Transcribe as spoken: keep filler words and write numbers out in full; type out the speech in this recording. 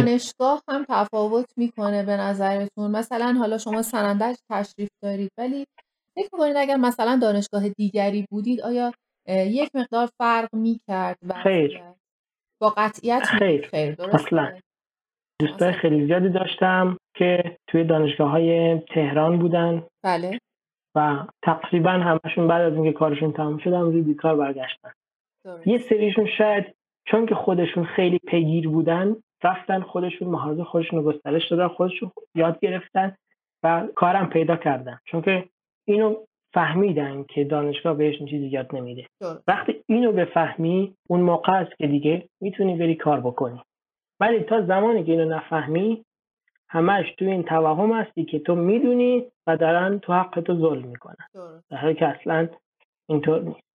دانشگاه هم تفاوت میکنه به نظرتون؟ مثلا حالا شما سنندج تشریف دارید، ولی فکر میکنید اگر مثلا دانشگاه دیگری بودید آیا یک مقدار فرق میکرد خیر وضعیت؟ با قطعیت میگید خیر خیر، اصلا درسته؟ دوستای مثلا خیلی زیادی داشتم که توی دانشگاه های تهران بودن بله و تقریبا همشون بعد از اینکه کارشون تمام شد هم روی بیکار برگشتن. یه درست. سریشون شاید چون که خودشون خیلی پیگیر بودن رفتن خودشون مهارت خودشون رو گسترش دادن، خودشون یاد گرفتن و کارم پیدا کردن، چون که اینو فهمیدن که دانشگاه بهشون چیزی یاد نمیده. درست. وقتی اینو بفهمی اون موقع است که دیگه میتونی بری کار بکنی. ولی تا زمانی که اینو نفهمی همش تو این توهم هستی که تو میدونی و دارن تو حق تو ظلم میکنن، درست. در حالی که اصلا اینطور نیست.